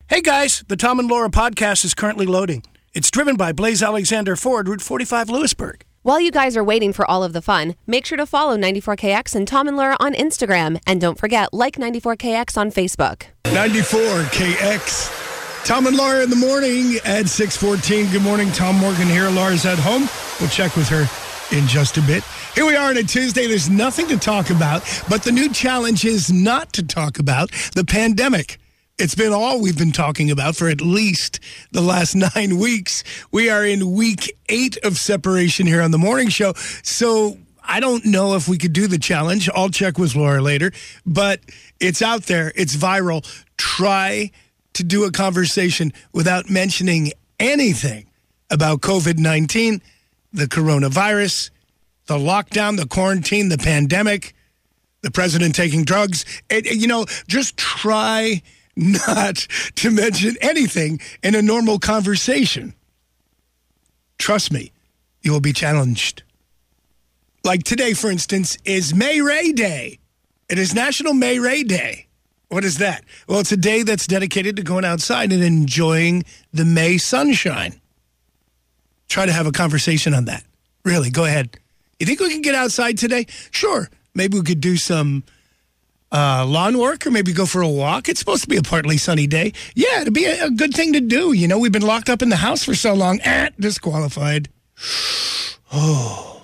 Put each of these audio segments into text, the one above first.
Hey guys, the Tom and Laura podcast is currently loading. It's driven by Blaze Alexander Ford, Route 45, Lewisburg. While you guys are waiting for all of the fun, make sure to follow 94KX and Tom and Laura on Instagram. And don't forget, like 94KX on Facebook. 94KX. Tom and Laura in the morning at 6:14. Good morning. Tom Morgan here. Laura's at home. We'll check with her in just a bit. Here we are on a Tuesday. There's nothing to talk about, but the new challenge is not to talk about the pandemic. It's been all we've been talking about for at least the last 9 weeks. We are in week 8 of separation here on the morning show. So I don't know if we could do the challenge. I'll check with Laura later, but it's out there. It's viral. Try to do a conversation without mentioning anything about COVID-19, the coronavirus, the lockdown, the quarantine, the pandemic, the president taking drugs. Just try not to mention anything in a normal conversation. Trust me, you will be challenged. Like today, for instance, is May Ray Day. It is National May Ray Day. What is that? Well, it's a day that's dedicated to going outside and enjoying the May sunshine. Try to have a conversation on that. Really, go ahead. You think we can get outside today? Sure. Maybe we could do some lawn work or maybe go for a walk. It's supposed to be a partly sunny day. Yeah, it'd be a good thing to do. You know, we've been locked up in the house for so long. Disqualified. Oh.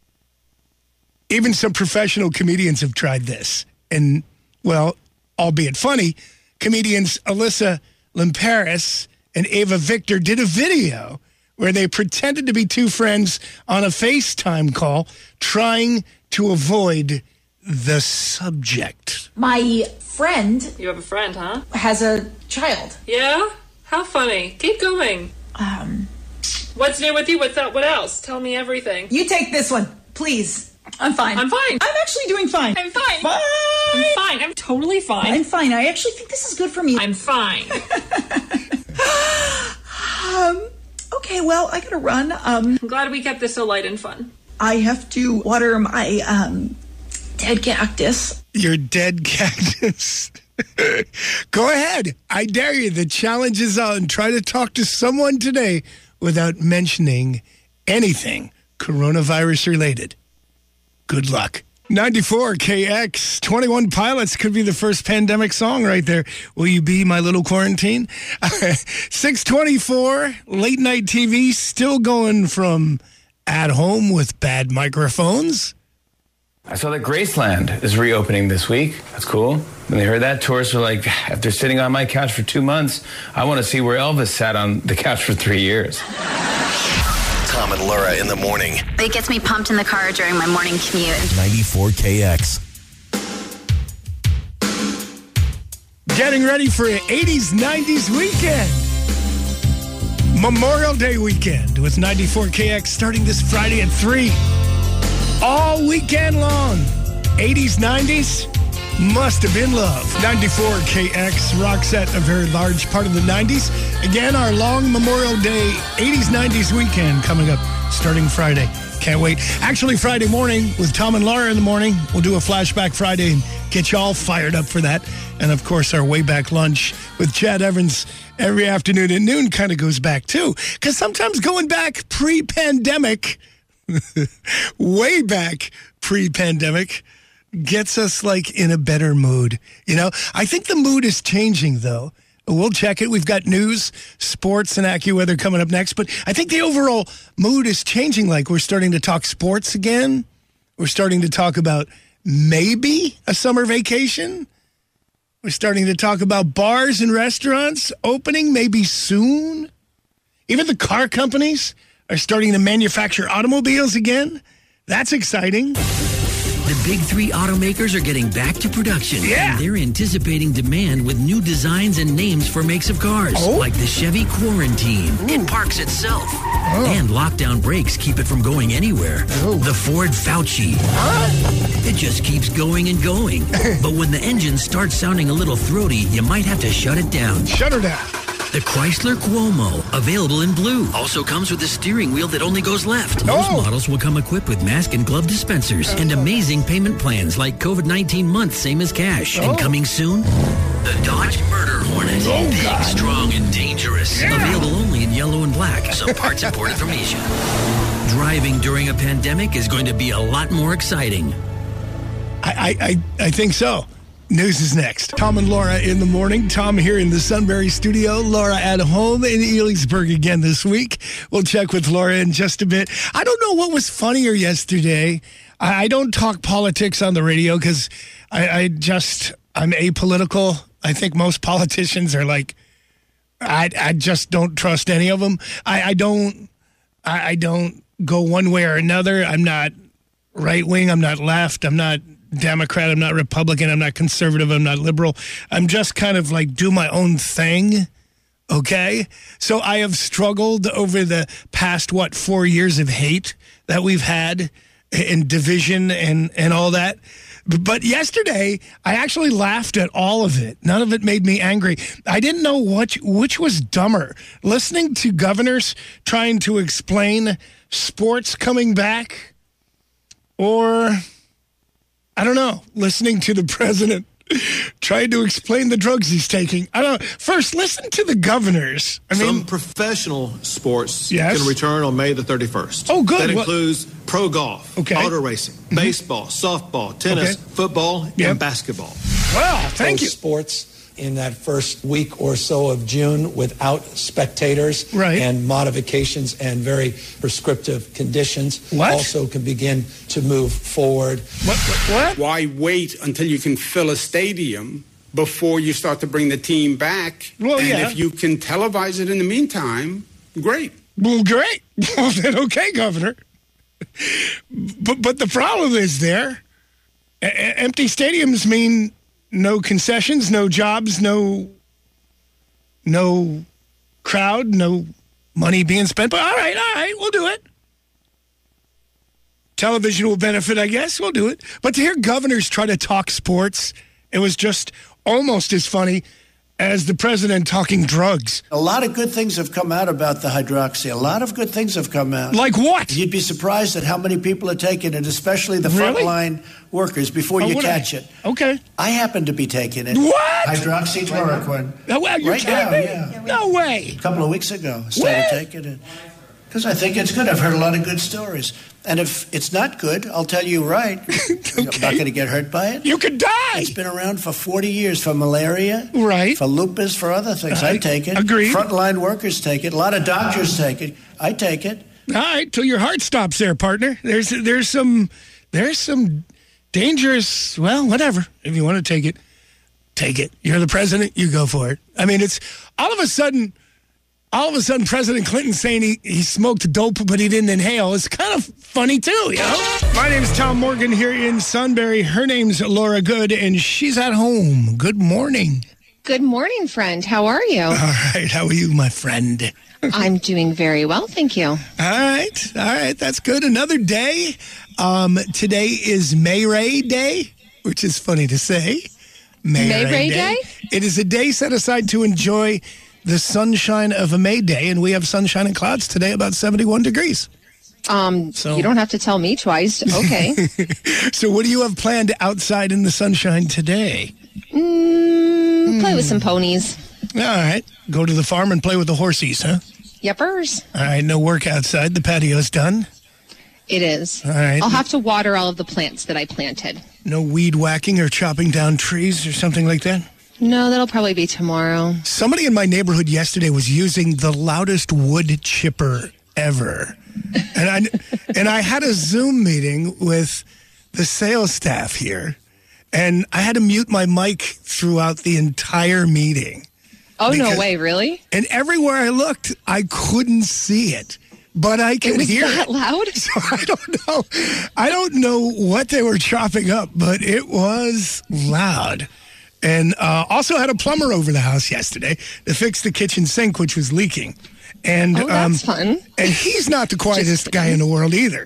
Even some professional comedians have tried this. And, well, albeit funny, comedians Alyssa Limperis and Ava Victor did a video where they pretended to be two friends on a FaceTime call trying to avoid the subject. My friend... You have a friend, huh? ...has a child. Yeah? How funny. Keep going. What's new with you? What's up? What else? Tell me everything. You take this one, please. I'm fine. I'm fine. I'm actually doing fine. I'm fine. Fine. I'm fine. I'm totally fine. I'm fine. I actually think this is good for me. I'm fine. Okay, well, I gotta run. I'm glad we kept this so light and fun. I have to water my, dead cactus. Your dead cactus. Go ahead. I dare you. The challenge is on. Try to talk to someone today without mentioning anything coronavirus related. Good luck. 94KX, 21 Pilots could be the first pandemic song right there. Will you be my little quarantine? 624, late night TV, still going from at home with bad microphones. I saw that Graceland is reopening this week. That's cool. When they heard that, tourists were like, after sitting on my couch for 2 months, I want to see where Elvis sat on the couch for 3 years. Tom and Laura in the morning. It gets me pumped in the car during my morning commute. 94KX. Getting ready for an 80s, 90s weekend. Memorial Day weekend with 94KX starting this Friday at 3. All weekend long. 80s, 90s, must have been love. 94KX rock set, a very large part of the 90s. Again, our long Memorial Day 80s, 90s weekend coming up starting Friday. Can't wait. Actually, Friday morning with Tom and Laura in the morning. We'll do a Flashback Friday and get you all fired up for that. And, of course, our way back lunch with Chad Evans every afternoon at noon kind of goes back, too. Because sometimes going back pre-pandemic, way back pre-pandemic, gets us like in a better mood. You know, I think the mood is changing, though. We'll check it. We've got news, sports, and AccuWeather coming up next. But I think the overall mood is changing. Like we're starting to talk sports again. We're starting to talk about maybe a summer vacation. We're starting to talk about bars and restaurants opening maybe soon. Even the car companies are starting to manufacture automobiles again. That's exciting. The big three automakers are getting back to production. Yeah. And they're anticipating demand with new designs and names for makes of cars. Oh. Like the Chevy Quarantine. Ooh. It parks itself. Oh. And lockdown brakes keep it from going anywhere. Oh. The Ford Fauci. It just keeps going and going. But when the engine starts sounding a little throaty, you might have to shut it down. Shut her down. The Chrysler Cuomo, available in blue. Also comes with a steering wheel that only goes left. Most models will come equipped with mask and glove dispensers and amazing payment plans like COVID-19 month, same as cash. And coming soon, the Dodge Murder Hornet. Planet. Big, strong, and dangerous. Yeah. Available only in yellow and black. Some parts imported from Asia. Driving during a pandemic is going to be a lot more exciting. I think so. News is next. Tom and Laura in the morning. Tom here in the Sunbury studio. Laura at home in Elixburg again this week. We'll check with Laura in just a bit. I don't know what was funnier yesterday. I don't talk politics on the radio because I'm apolitical. I think most politicians are like, I just don't trust any of them. I don't go one way or another. I'm not right wing. I'm not left. I'm not Democrat. I'm not Republican. I'm not conservative. I'm not liberal. I'm just kind of like do my own thing. Okay. So I have struggled over the past, 4 years of hate that we've had and division and all that. But yesterday, I actually laughed at all of it. None of it made me angry. I didn't know which was dumber. Listening to governors trying to explain sports coming back, or, I don't know, listening to the president trying to explain the drugs he's taking. I don't know. First, listen to the governors. Some professional sports can return on May the 31st. Oh, good. That includes pro golf, auto racing, baseball, softball, tennis, football, and basketball. Wow, thank you. Sports in that first week or so of June without spectators and modifications and very prescriptive conditions also can begin to move forward. What? Why wait until you can fill a stadium before you start to bring the team back? Well, and if you can televise it in the meantime, great. Well, great. Well, then, okay, Governor. But the problem is there. Empty stadiums mean no concessions, no jobs, no crowd, no money being spent. But all right, we'll do it. Television will benefit, I guess. We'll do it. But to hear governors try to talk sports, it was just almost as funny as the president talking drugs. A lot of good things have come out about the hydroxy. A lot of good things have come out. Like what? You'd be surprised at how many people are taking it, especially the frontline workers, before you catch it. Okay. I happen to be taking it. What? Hydroxychloroquine. No way. You're kidding me? Yeah. No way. A couple of weeks ago, I started taking it. Because I think it's good. I've heard a lot of good stories. And if it's not good, I'll tell you right. I'm not going to get hurt by it. You could die. It's been around for 40 years for malaria, for lupus, for other things. I take it. Agreed. Frontline workers take it. A lot of doctors take it. I take it. All right, till your heart stops there, partner. There's some dangerous, well, whatever. If you want to take it, take it. You're the president, you go for it. I mean, it's all of a sudden, President Clinton saying he smoked dope, but he didn't inhale. It's kind of funny, too, you know? My name's Tom Morgan here in Sunbury. Her name's Laura Good, and she's at home. Good morning. Good morning, friend. How are you? All right. How are you, my friend? I'm doing very well, thank you. All right. That's good. Another day. Today is May Ray Day, which is funny to say. May Ray Day? It is a day set aside to enjoy the sunshine of a May day, and we have sunshine and clouds today, about 71 degrees. So you don't have to tell me twice. Okay. So what do you have planned outside in the sunshine today? Play with some ponies. All right. Go to the farm and play with the horsies, huh? Yepers. All right. No work outside. The patio's done. It is. All right. I'll have to water all of the plants that I planted. No weed whacking or chopping down trees or something like that? No, that'll probably be tomorrow. Somebody in my neighborhood yesterday was using the loudest wood chipper ever. And I had a Zoom meeting with the sales staff here, and I had to mute my mic throughout the entire meeting. Oh, no way, really? And everywhere I looked, I couldn't see it. But I can hear it. Was that loud? So I don't know. I don't know what they were chopping up, but it was loud. And also had a plumber over the house yesterday to fix the kitchen sink, which was leaking. And that's fun. And he's not the quietest guy in the world either.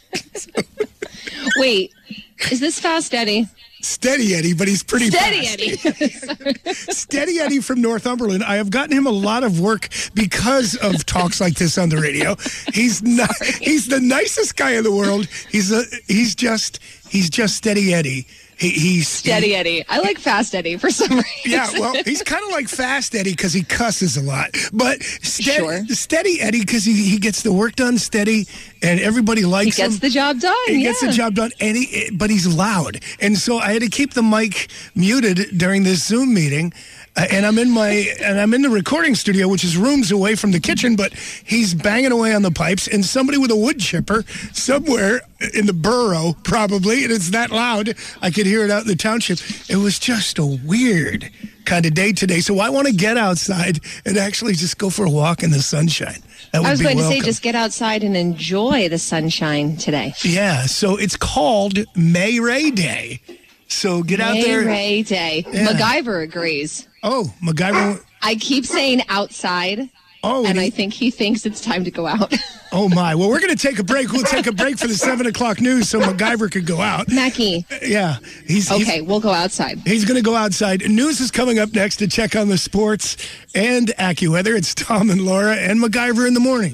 Wait, is this Fast Eddie? Steady Eddie, but he's pretty Steady fast. Eddie. Steady Eddie from Northumberland. I have gotten him a lot of work because of talks like this on the radio. He's not. He's the nicest guy in the world. He's just Steady Eddie. He's Steady Eddie. I like Fast Eddie for some reason. Yeah, well, he's kind of like Fast Eddie because he cusses a lot. But Steady Eddie because he gets the work done steady and everybody likes him. He gets the job done. He gets the job done, but he's loud. And so I had to keep the mic muted during this Zoom meeting. And I'm in the recording studio, which is rooms away from the kitchen, but he's banging away on the pipes, and somebody with a wood chipper somewhere in the borough, probably, and it's that loud, I could hear it out in the township. It was just a weird kind of day today. So I want to get outside and actually just go for a walk in the sunshine. I was going to say, just get outside and enjoy the sunshine today. Yeah, so it's called May Ray Day. So get out there. May Ray Day. Yeah. MacGyver agrees. Oh, MacGyver. I keep saying outside. Oh, and I think he thinks it's time to go out. Oh, my. Well, we're going to take a break. We'll take a break for the 7 o'clock news so MacGyver could go out. Mackie. Yeah. We'll go outside. He's going to go outside. News is coming up next to check on the sports and AccuWeather. It's Tom and Laura and MacGyver in the morning.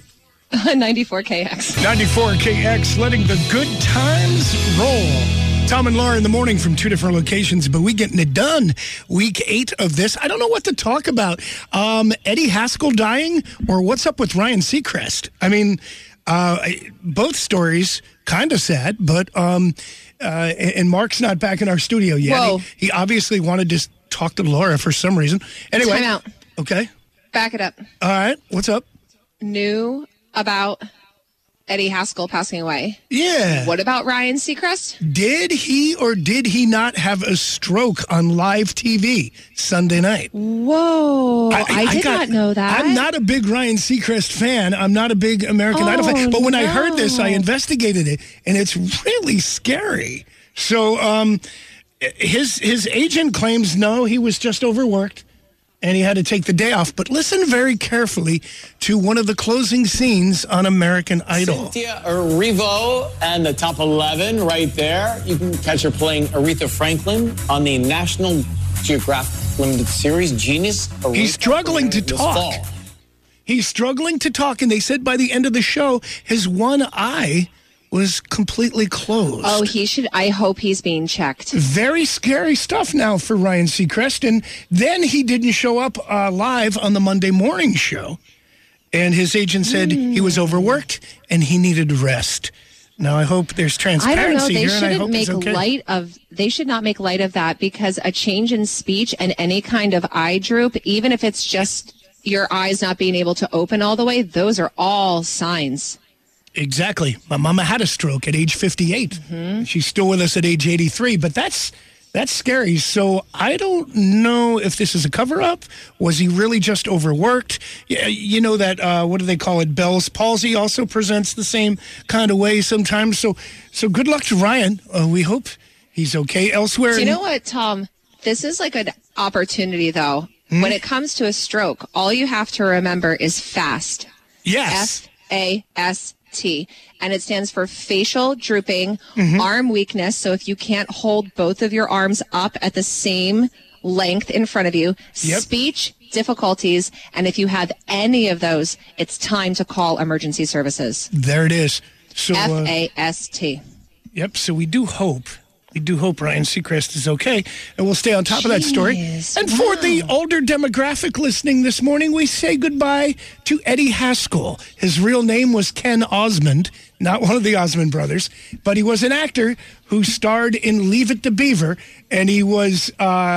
94KX. 94KX, letting the good times roll. Tom and Laura in the morning from 2 different locations, but we getting it done. Week 8 of this. I don't know what to talk about. Eddie Haskell dying, or what's up with Ryan Seacrest? I mean, both stories kind of sad, but and Mark's not back in our studio yet. He obviously wanted to talk to Laura for some reason. Anyway, time out. Okay, back it up. All right, what's up? New about Eddie Haskell passing away. Yeah. What about Ryan Seacrest? Did he or did he not have a stroke on live TV Sunday night? Whoa. I did not know that. I'm not a big Ryan Seacrest fan. I'm not a big American Idol fan. But when I heard this, I investigated it, and it's really scary. So his agent claims, no, he was just overworked. And he had to take the day off. But listen very carefully to one of the closing scenes on American Idol. Cynthia Erivo and the top 11 right there. You can catch her playing Aretha Franklin on the National Geographic Limited Series, Genius. Aretha. He's struggling to talk. He's struggling to talk. And they said by the end of the show, his one eye was completely closed. Oh, I hope he's being checked. Very scary stuff now for Ryan Seacrest. And then he didn't show up live on the Monday morning show. And his agent said he was overworked and he needed rest. Now, I hope there's transparency here. They should not make light of that, because a change in speech and any kind of eye droop, even if it's just your eyes not being able to open all the way, those are all signs. Exactly. My mama had a stroke at age 58. Mm-hmm. She's still with us at age 83, but that's scary. So I don't know if this is a cover-up. Was he really just overworked? You know that, what do they call it? Bell's palsy also presents the same kind of way sometimes. So good luck to Ryan. We hope he's okay. Elsewhere. Do you know what, Tom? This is like an opportunity, though. When it comes to a stroke, all you have to remember is FAST. Yes. FAST. And it stands for facial drooping, arm weakness. So if you can't hold both of your arms up at the same length in front of you, speech difficulties, and if you have any of those, it's time to call emergency services. There it is. So, FAST. Yep. So we do hope Ryan Seacrest is okay, and we'll stay on top of that story. And for the older demographic listening this morning, we say goodbye to Eddie Haskell. His real name was Ken Osmond, not one of the Osmond brothers, but he was an actor who starred in Leave It to Beaver, and he was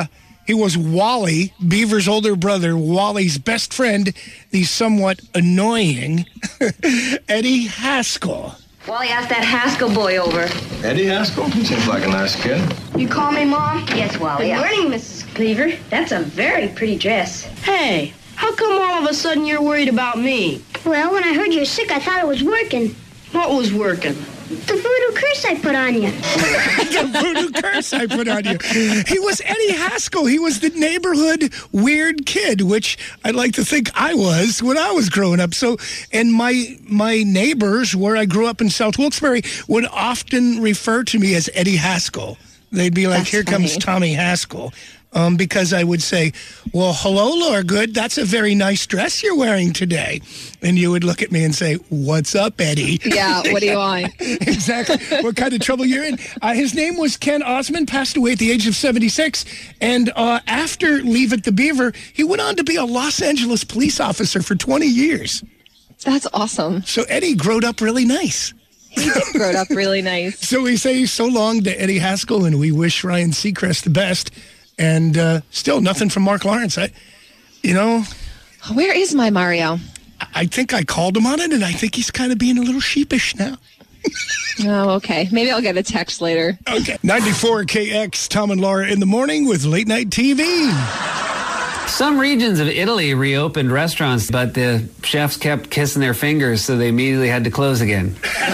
Wally, Beaver's older brother, Wally's best friend, the somewhat annoying Eddie Haskell. Wally asked that Haskell boy over. Eddie Haskell? Seems like a nice kid. You call me Mom? Yes, Wally. Good morning, Mrs. Cleaver. That's a very pretty dress. Hey, how come all of a sudden you're worried about me? Well, when I heard you were sick, I thought it was working. What was working? The voodoo curse I put on you. The voodoo curse I put on you. He was Eddie Haskell. He was the neighborhood weird kid, which I'd like to think I was when I was growing up. So, and my neighbors, where I grew up in South Wilkes-Barre, would often refer to me as Eddie Haskell. They'd be like, "Here comes Tommy Haskell." because I would say, well, hello, Laura Good. That's a very nice dress you're wearing today. And you would look at me and say, what's up, Eddie? Yeah, what do you want? Exactly. What kind of trouble you're in? His name was Ken Osmond, passed away at the age of 76. And after Leave It to Beaver, he went on to be a Los Angeles police officer for 20 years. That's awesome. So Eddie growed up really nice. He did grow up really nice. So we say so long to Eddie Haskell, and we wish Ryan Seacrest the best. And still nothing from Mark Lawrence. Where is my Mario? I think I called him on it, and I think he's kind of being a little sheepish now. Oh, okay. Maybe I'll get a text later. Okay. 94 KX, Tom and Laura in the morning with Late Night TV. Some regions of Italy reopened restaurants, but the chefs kept kissing their fingers, so they immediately had to close again.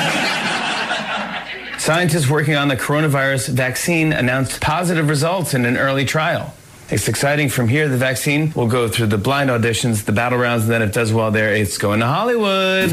Scientists working on the coronavirus vaccine announced positive results in an early trial. It's exciting. From here, the vaccine will go through the blind auditions, the battle rounds, and then if it does well there, it's going to Hollywood.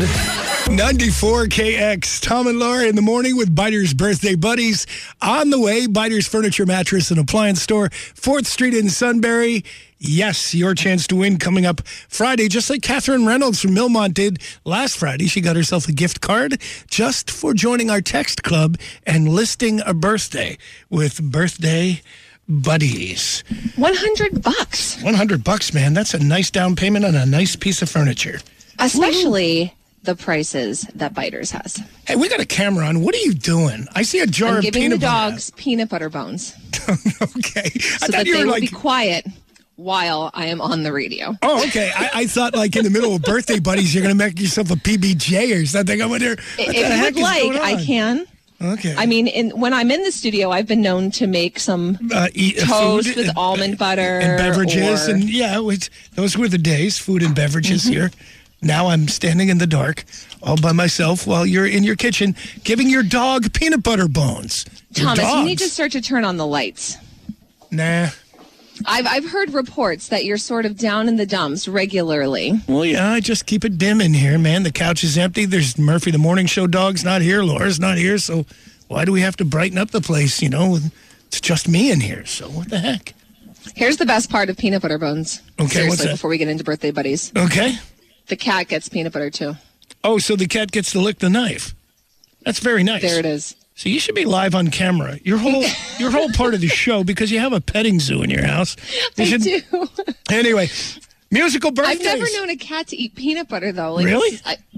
94 KX, Tom and Laura in the morning with Biter's Birthday Buddies. On the way, Biter's Furniture, Mattress, and Appliance Store, 4th Street in Sunbury. Yes, your chance to win coming up Friday, just like Catherine Reynolds from Millmont did last Friday. She got herself a gift card just for joining our text club and listing a birthday with Birthday Buddies. $100. $100, man. That's a nice down payment on a nice piece of furniture. Especially the prices that Biter's has. Hey, we got a camera on. What are you doing? I see a jar of peanut butter. I'm giving the dogs peanut butter bones. Okay. So that they will be quiet while I am on the radio. Oh, okay. I thought like in the middle of Birthday Buddies, you're going to make yourself a PBJ or something. I wonder if you would like, I can. Okay. I mean, when I'm in the studio, I've been known to make some toast with almond butter. And beverages. And those were the days, food and beverages here. Now I'm standing in the dark all by myself while you're in your kitchen giving your dog peanut butter bones. Thomas, you need to start to turn on the lights. Nah. I've heard reports that you're sort of down in the dumps regularly. Well, yeah, I just keep it dim in here, man. The couch is empty. There's Murphy, the morning show dog's not here. Laura's not here. So why do we have to brighten up the place? It's just me in here. So what the heck? Here's the best part of peanut butter bones. Okay, seriously, what's that? Before we get into Birthday Buddies. Okay. The cat gets peanut butter, too. Oh, so the cat gets to lick the knife. That's very nice. There it is. So you should be live on camera. Your whole part of the show, because you have a petting zoo in your house. I do. Anyway, musical birthdays. I've never known a cat to eat peanut butter, though. Really?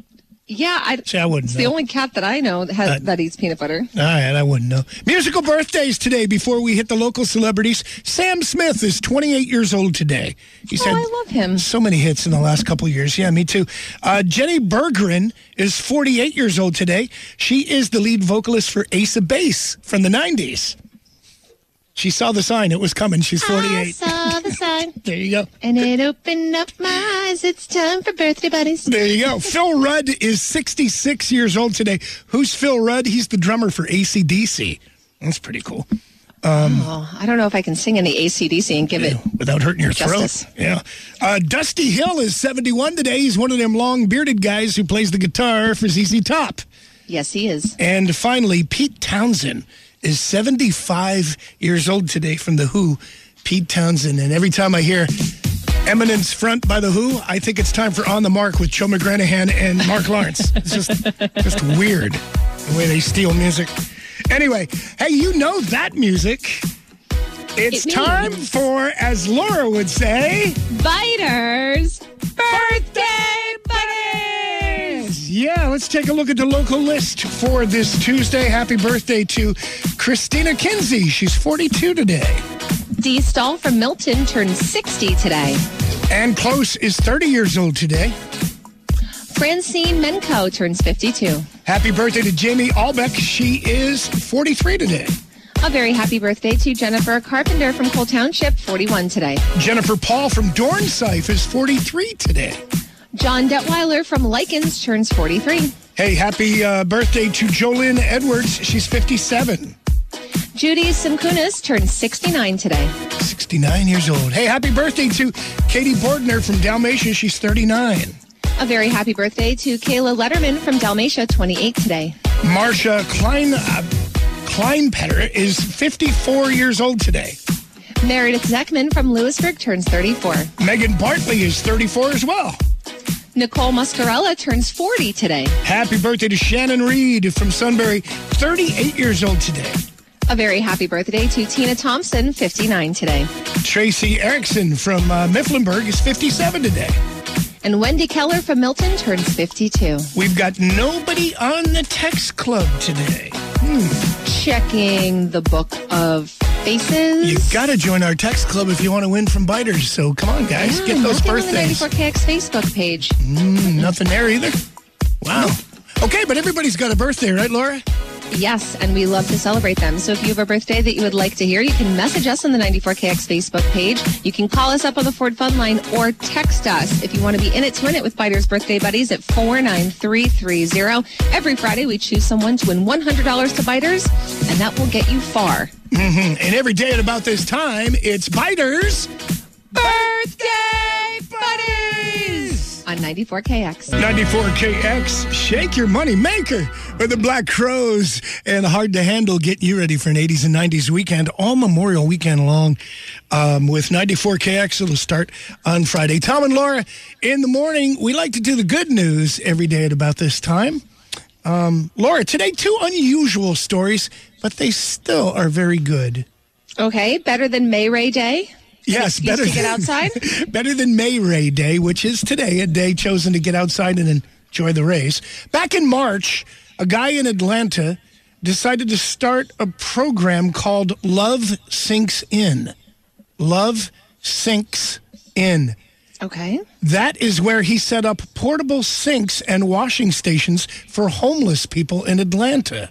I wouldn't It's know. the only cat that I know that eats peanut butter. All right, I wouldn't know. Musical birthdays today before we hit the local celebrities. Sam Smith is 28 years old today. I love him. So many hits in the last couple of years. Yeah, me too. Jenny Berggren is 48 years old today. She is the lead vocalist for Ace of Base from the 90s. She saw the sign. It was coming. She's 48. I saw the sign. There you go. And it opened up my eyes. It's time for Birthday Buddies. There you go. Phil Rudd is 66 years old today. Who's Phil Rudd? He's the drummer for AC/DC. That's pretty cool. I don't know if I can sing any AC/DC and give it without hurting your justice. throat. Yeah. Dusty Hill is 71 today. He's one of them long bearded guys who plays the guitar for ZZ Top. Yes, he is. And finally, Pete Townsend is 75 years old today from The Who. Pete Townsend. And every time I hear Eminence Front by The Who, I think it's time for On the Mark with Joe McGranahan and Mark Lawrence. It's just weird the way they steal music. Anyway, hey, you know that music. It's time for, as Laura would say, Biter's Birthday Buddies! Yeah, let's take a look at the local list for this Tuesday. Happy birthday to Christina Kinsey. She's 42 today. Dee Stahl from Milton turns 60 today. Ann Close is 30 years old today. Francine Menko turns 52. Happy birthday to Jamie Albeck. She is 43 today. A very happy birthday to Jennifer Carpenter from Cole Township, 41 today. Jennifer Paul from Dornsife is 43 today. John Detweiler from Likens turns 43. Hey, happy birthday to Jolynn Edwards. She's 57. Judy Simkunis turns 69 today. 69 years old. Hey, happy birthday to Katie Bordner from Dalmatia. She's 39. A very happy birthday to Kayla Letterman from Dalmatia, 28 today. Marsha Kleinpetter is 54 years old today. Meredith Zeckman from Lewisburg turns 34. Megan Bartley is 34 as well. Nicole Muscarella turns 40 today. Happy birthday to Shannon Reed from Sunbury, 38 years old today. A very happy birthday to Tina Thompson, 59 today. Tracy Erickson from Mifflinburg is 57 today. And Wendy Keller from Milton turns 52. We've got nobody on the text club today. Checking the book of faces. You've got to join our text club if you want to win from Biters. So come on, guys. Get those birthdays. On the 94KX Facebook page. Nothing there either. Wow. Okay, but everybody's got a birthday, right, Laura? Yes, and we love to celebrate them. So if you have a birthday that you would like to hear, you can message us on the 94KX Facebook page. You can call us up on the Ford Fun Line or text us if you want to be in it to win it with Biters Birthday Buddies at 49330. Every Friday, we choose someone to win $100 to Biters, and that will get you far. And every day at about this time, it's Biters Birthday Buddies on 94KX. 94KX, shake your money maker with the Black Crows and Hard to Handle, getting you ready for an 80s and 90s weekend, all Memorial Weekend long with 94KX. It'll start on Friday. Tom and Laura in the morning. We like to do the good news every day at about this time. Laura, today, 2 unusual stories, but they still are very good. Okay, better than May Ray Day? Yes, better to get outside? Better than May Ray Day, which is today, a day chosen to get outside and enjoy the rays. Back in March, a guy in Atlanta decided to start a program called Love Sinks In. Love Sinks In. Okay. That is where he set up portable sinks and washing stations for homeless people in Atlanta.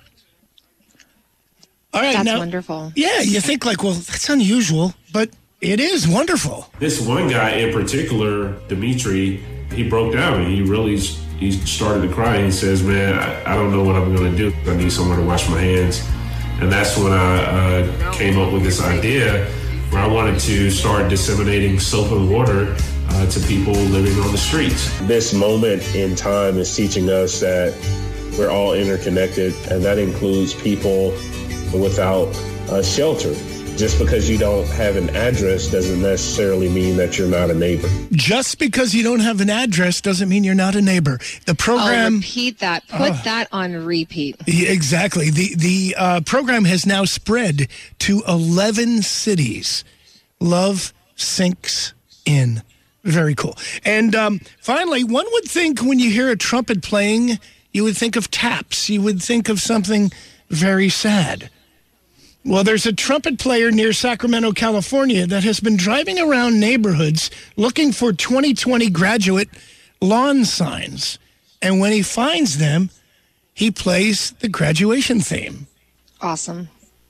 All right, that's now, wonderful. Yeah, you think like, well, that's unusual, but it is wonderful. This one guy in particular, Dimitri, he broke down. He started to cry. He says, man, I don't know what I'm going to do. I need somewhere to wash my hands. And that's when I came up with this idea where I wanted to start disseminating soap and water to people living on the streets. This moment in time is teaching us that we're all interconnected, and that includes people without shelter. Just because you don't have an address doesn't necessarily mean that you're not a neighbor. Just because you don't have an address doesn't mean you're not a neighbor. The program... Oh, repeat that. Put that on repeat. Exactly. The program has now spread to 11 cities. Love Sinks In. Very cool. And finally, one would think when you hear a trumpet playing, you would think of taps. You would think of something very sad. Well, there's a trumpet player near Sacramento, California, that has been driving around neighborhoods looking for 2020 graduate lawn signs. And when he finds them, he plays the graduation theme. Awesome.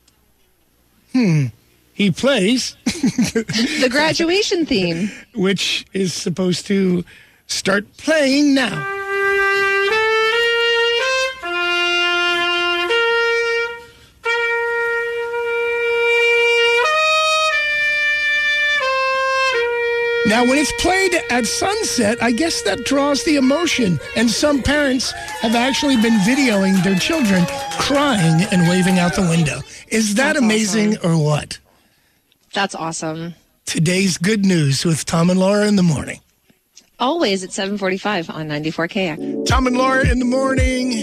He plays... the graduation theme. Which is supposed to start playing now. Now, when it's played at sunset, I guess that draws the emotion. And some parents have actually been videoing their children crying and waving out the window. Is that amazing or what? That's awesome. Today's good news with Tom and Laura in the morning. Always at 7:45 on 94KX. Tom and Laura in the morning.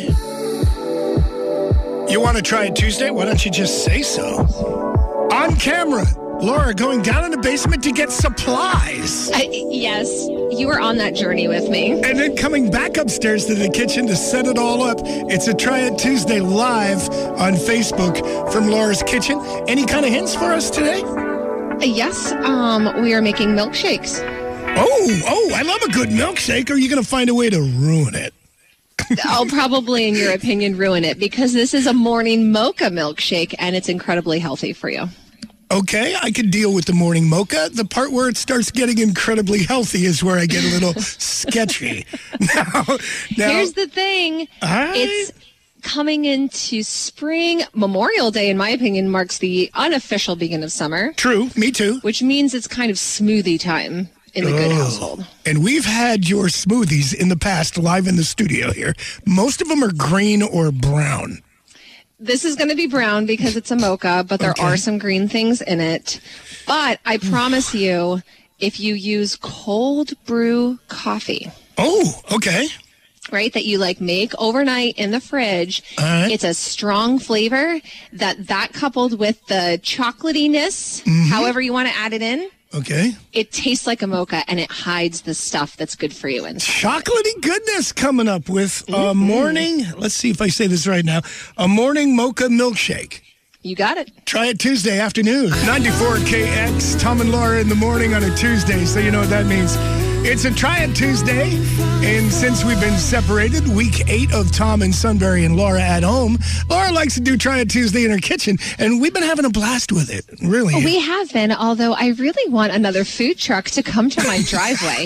You want to try it Tuesday? Why don't you just say so? On camera. Laura going down in the basement to get supplies. Yes, you were on that journey with me. And then coming back upstairs to the kitchen to set it all up. It's a Try It Tuesday live on Facebook from Laura's kitchen. Any kind of hints for us today? Yes, we are making milkshakes. Oh, I love a good milkshake. Or are you going to find a way to ruin it? I'll probably, in your opinion, ruin it because this is a morning mocha milkshake and it's incredibly healthy for you. Okay, I could deal with the morning mocha. The part where it starts getting incredibly healthy is where I get a little sketchy. Now, here's the thing. It's coming into spring. Memorial Day, in my opinion, marks the unofficial beginning of summer. True, me too. Which means it's kind of smoothie time in the good household. And we've had your smoothies in the past live in the studio here. Most of them are green or brown. This is going to be brown because it's a mocha, but there are some green things in it. But I promise you, if you use cold brew coffee. Oh, okay. Right, that you like make overnight in the fridge. It's a strong flavor that coupled with the chocolatiness, however you want to add it in. Okay. It tastes like a mocha and it hides the stuff that's good for you inside. Chocolatey goodness coming up with a morning, let's see if I say this right now, a morning mocha milkshake. You got it. Try it Tuesday afternoon. 94 KX, Tom and Laura in the morning on a Tuesday, so you know what that means. It's a Try It Tuesday, and since we've been separated, week 8 of Tom and Sunbury and Laura at home, Laura likes to do Try It Tuesday in her kitchen, and we've been having a blast with it, really. We have been, although I really want another food truck to come to my driveway,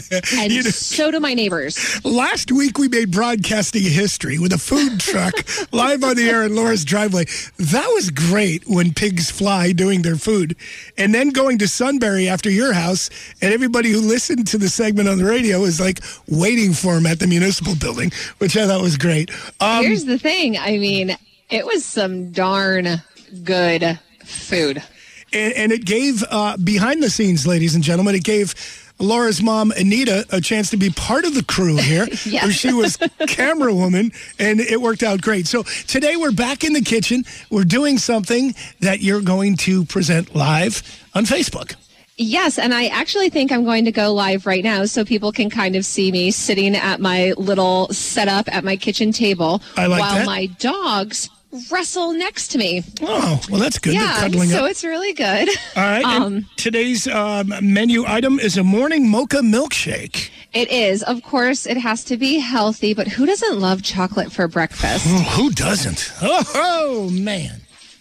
and so do my neighbors. Last week, we made broadcasting history with a food truck live on the air in Laura's driveway. That was great when pigs fly doing their food, and then going to Sunbury after your house, and everybody who listened to the segment on the radio is like waiting for him at the municipal building, which I thought was great. Here's the thing. I mean, it was some darn good food. And it gave, behind the scenes, ladies and gentlemen, it gave Laura's mom, Anita, a chance to be part of the crew here. Yes. She was camera woman, and it worked out great. So today we're back in the kitchen. We're doing something that you're going to present live on Facebook. Yes, and I actually think I'm going to go live right now so people can kind of see me sitting at my little setup at my kitchen table while my dogs wrestle next to me. Oh, well, that's good. Yeah, they're cuddling so up. It's really good. All right, and today's menu item is a morning mocha milkshake. It is. Of course, it has to be healthy, but who doesn't love chocolate for breakfast? Who doesn't? Oh, man.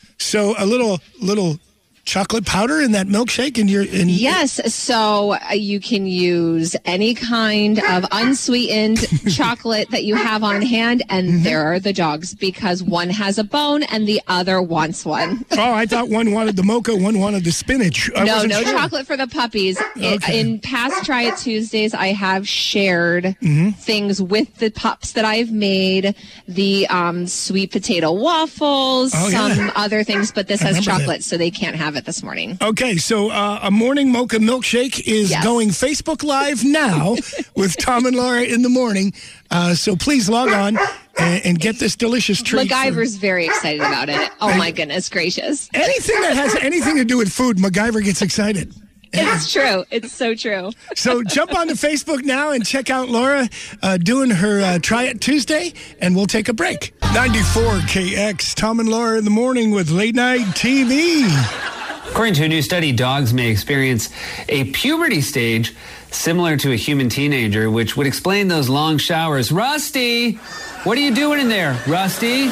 So a little chocolate powder in that milkshake, and yes. So you can use any kind of unsweetened chocolate that you have on hand, and there are the dogs because one has a bone and the other wants one. Oh, I thought one wanted the mocha, one wanted the spinach. No chocolate for the puppies. Okay. In past Try It Tuesdays, I have shared things with the pups that I've made. The sweet potato waffles, some other things, but this has chocolate, so they can't have it this morning. Okay, so a morning mocha milkshake is going Facebook Live now with Tom and Laura in the morning. So please log on and get this delicious treat. MacGyver's very excited about it. Oh, my goodness gracious. Anything that has anything to do with food, MacGyver gets excited. It's true. It's so true. So jump onto Facebook now and check out Laura doing her Try It Tuesday, and we'll take a break. 94 KX, Tom and Laura in the morning with Late Night TV. According to a new study, dogs may experience a puberty stage similar to a human teenager, which would explain those long showers. Rusty, what are you doing in there, Rusty?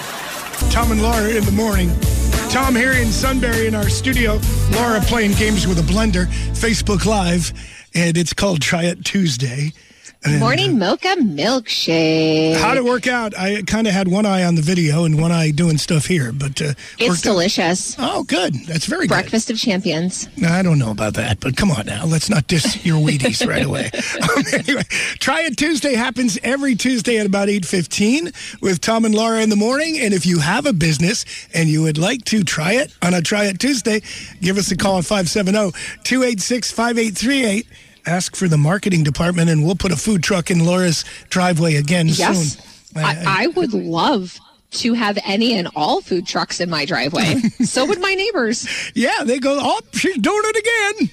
Tom and Laura in the morning. Tom here in Sunbury in our studio. Laura playing games with a blender. Facebook Live, and it's called Try It Tuesday. Morning mocha milkshake. How'd it work out? I kind of had one eye on the video and one eye doing stuff here, but it's delicious. Oh, good. That's very good. Breakfast of champions. I don't know about that, but come on now. Let's not diss your Wheaties right away. Anyway, Try It Tuesday happens every Tuesday at about 8:15 with Tom and Laura in the morning. And if you have a business and you would like to try it on a Try It Tuesday, give us a call at 570-286-5838. Ask for the marketing department, and we'll put a food truck in Laura's driveway again soon. I would love to have any and all food trucks in my driveway. So would my neighbors. Yeah, they go, oh, she's doing it again.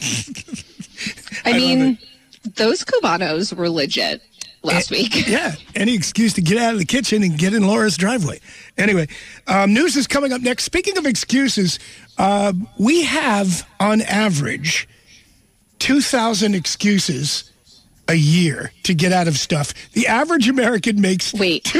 I mean, those Cubanos were legit last week. Yeah, any excuse to get out of the kitchen and get in Laura's driveway. Anyway, news is coming up next. Speaking of excuses, we have, on average, 2,000 excuses a year to get out of stuff. The average American makes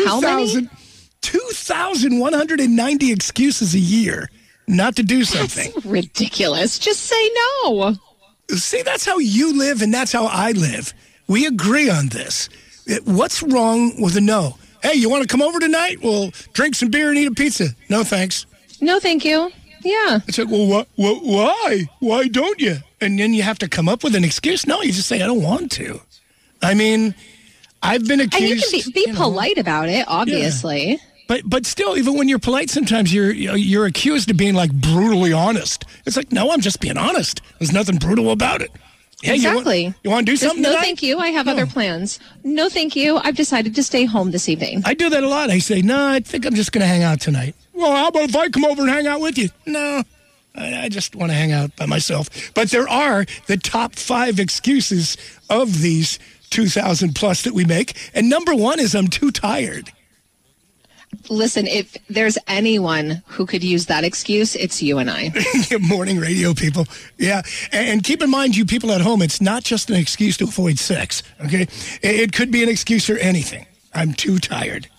2,190 excuses a year not to do something. That's ridiculous. Just say no. See, that's how you live, and that's how I live. We agree on this. What's wrong with a no? Hey, you want to come over tonight? We'll drink some beer and eat a pizza. No, thanks. No, thank you. Yeah. It's like, well, why? Why don't you? And then you have to come up with an excuse. No, you just say, I don't want to. I mean, I've been accused. And you can be polite about it, obviously. But still, even when you're polite, sometimes you're accused of being like brutally honest. It's like, no, I'm just being honest. There's nothing brutal about it. Hey, exactly. You want to do something No, tonight? thank you. I have other plans. No, thank you. I've decided to stay home this evening. I do that a lot. I say, no, I think I'm just going to hang out tonight. Well, how about if I come over and hang out with you? No, I just want to hang out by myself. But there are the top 5 excuses of these 2,000 plus that we make. And number 1 is I'm too tired. Listen, if there's anyone who could use that excuse, it's you and I. Morning radio people. Yeah. And keep in mind, you people at home, it's not just an excuse to avoid sex, okay? It could be an excuse for anything. I'm too tired.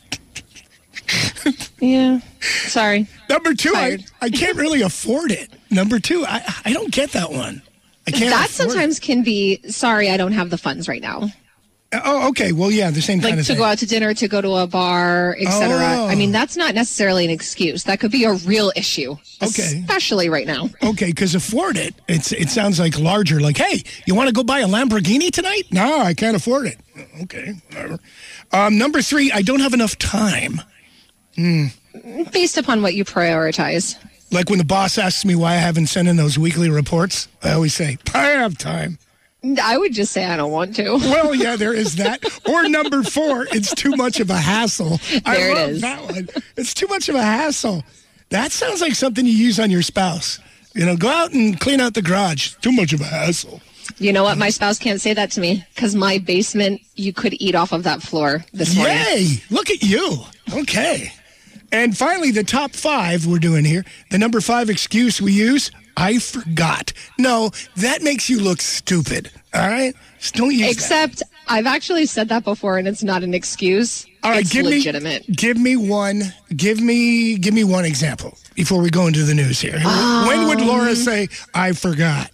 Yeah. Sorry. Number 2, I can't really afford it. Number 2, I don't get that one. I can't That sometimes can be, sorry, I don't have the funds right now. Oh, okay. Well, yeah, the same kind of thing. Like to go out to dinner, to go to a bar, etc. I mean, that's not necessarily an excuse. That could be a real issue, especially right now. Okay, because afford it, it sounds like larger. Like, hey, you want to go buy a Lamborghini tonight? No, I can't afford it. Okay, whatever. Number 3, I don't have enough time. Based upon what you prioritize. Like when the boss asks me why I haven't sent in those weekly reports, I always say, I have time. I would just say I don't want to. Well, yeah, there is that. Or number 4, it's too much of a hassle. There I love it is. that one. It's too much of a hassle. That sounds like something you use on your spouse. You know, go out and clean out the garage. Too much of a hassle. You know what? My spouse can't say that to me because my basement, you could eat off of that floor this morning. Yay! Look at you. Okay. And finally, the top 5 we're doing here. The number 5 excuse we use, I forgot. No, that makes you look stupid. All right? Just don't use Except I've actually said that before, and it's not an excuse. All right, it's legitimate. Give me one example before we go into the news here. When would Laura say, I forgot?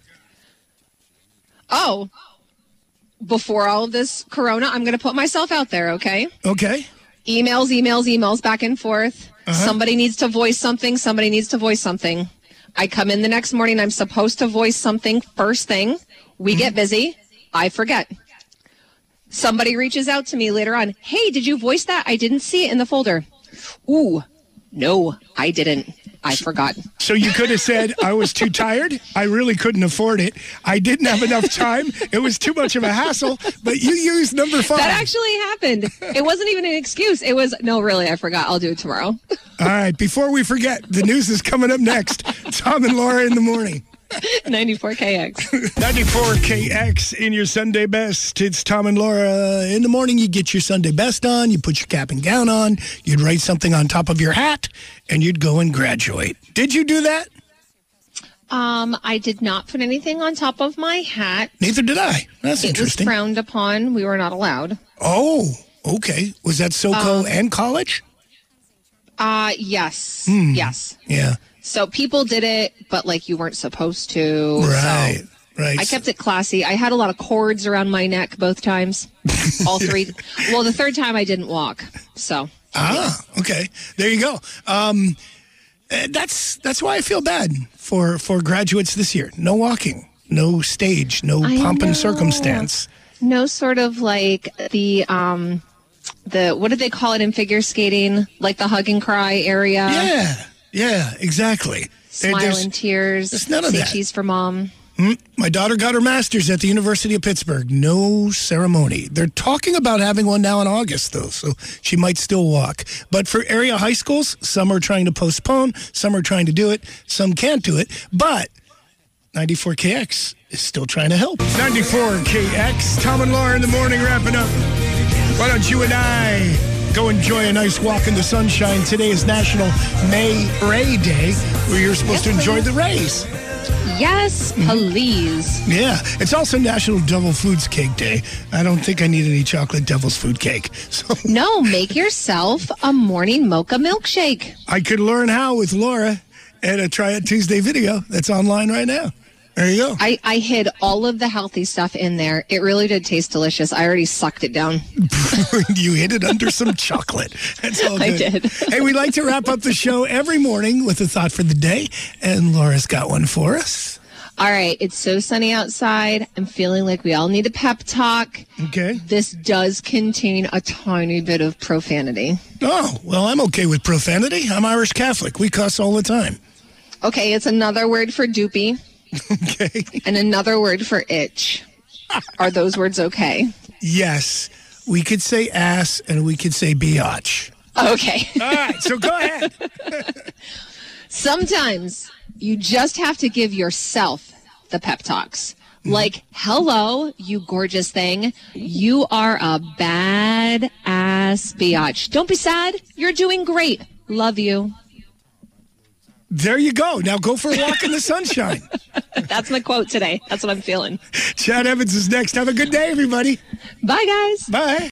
Oh, before all of this corona, I'm going to put myself out there, okay? Okay. Emails back and forth. Somebody needs to voice something. Somebody needs to voice something. I come in the next morning. I'm supposed to voice something first thing. We get busy. I forget. Somebody reaches out to me later on. Hey, did you voice that? I didn't see it in the folder. Ooh, no, I didn't. I forgot. So you could have said, I was too tired. I really couldn't afford it. I didn't have enough time. It was too much of a hassle. But you used number 5. That actually happened. It wasn't even an excuse. It was, no, really, I forgot. I'll do it tomorrow. All right. Before we forget, the news is coming up next. Tom and Laura in the morning. 94KX. 94KX in your Sunday best. It's Tom and Laura. In the morning, you get your Sunday best on. You put your cap and gown on. You'd write something on top of your hat, and you'd go and graduate. Did you do that? I did not put anything on top of my hat. Neither did I. That's interesting. It was frowned upon. We were not allowed. Oh, okay. Was that SoCo and college? Yes. Yes. Yeah. So people did it, but like you weren't supposed to. Right. So right. I kept it classy. I had a lot of cords around my neck both times. All 3. Well, the 3rd time I didn't walk. So. Okay. There you go. That's why I feel bad for graduates this year. No walking, no stage, no pomp and circumstance. No sort of like the what did they call it in figure skating? Like the hug and cry area. Yeah, exactly. Smile and tears. There's none of that. Say cheese for mom. My daughter got her master's at the University of Pittsburgh. No ceremony. They're talking about having one now in August, though, so she might still walk. But for area high schools, some are trying to postpone, some are trying to do it, some can't do it. But 94KX is still trying to help. 94KX, Tom and Laura in the morning wrapping up. Why don't you and I go enjoy a nice walk in the sunshine? Today is National May Ray Day, where you're supposed to enjoy the rays. Yes, please. Yeah. It's also National Devil Foods Cake Day. I don't think I need any chocolate devil's food cake. So no, make yourself a morning mocha milkshake. I could learn how with Laura at a Try It Tuesday video that's online right now. There you go. I hid all of the healthy stuff in there. It really did taste delicious. I already sucked it down. You hid it under some chocolate. That's all good. I did. Hey, we like to wrap up the show every morning with a thought for the day, and Laura's got one for us. All right, it's so sunny outside. I'm feeling like we all need a pep talk. Okay. This does contain a tiny bit of profanity. Oh, well, I'm okay with profanity. I'm Irish Catholic. We cuss all the time. Okay, it's another word for doopy. Okay. And another word for itch. Are those words okay? Yes. We could say ass and we could say biatch. Okay. All right, so go ahead. Sometimes you just have to give yourself the pep talks. Like, hello, you gorgeous thing. You are a badass biatch. Don't be sad. You're doing great. Love you. There you go. Now go for a walk in the sunshine. That's my quote today. That's what I'm feeling. Chad Evans is next. Have a good day, everybody. Bye, guys. Bye.